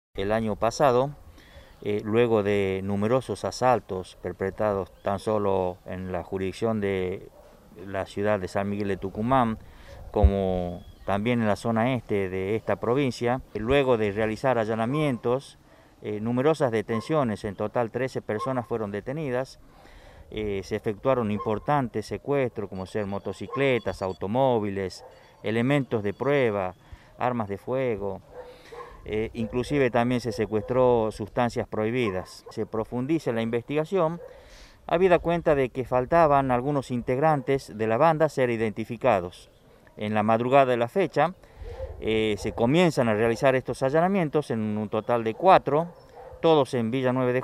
El año pasado, luego de numerosos asaltos perpetrados tan solo en la jurisdicción de la ciudad de San Miguel de Tucumán, como también en la zona este de esta provincia, luego de realizar allanamientos, numerosas detenciones, en total 13 personas fueron detenidas, se efectuaron importantes secuestros como ser motocicletas, automóviles, elementos de prueba, armas de fuego. Inclusive también se secuestró sustancias prohibidas. Se profundiza en la investigación, habida cuenta de que faltaban algunos integrantes de la banda ser identificados. En la madrugada de la fecha se comienzan a realizar estos allanamientos en un total de 4, todos en Villanueva de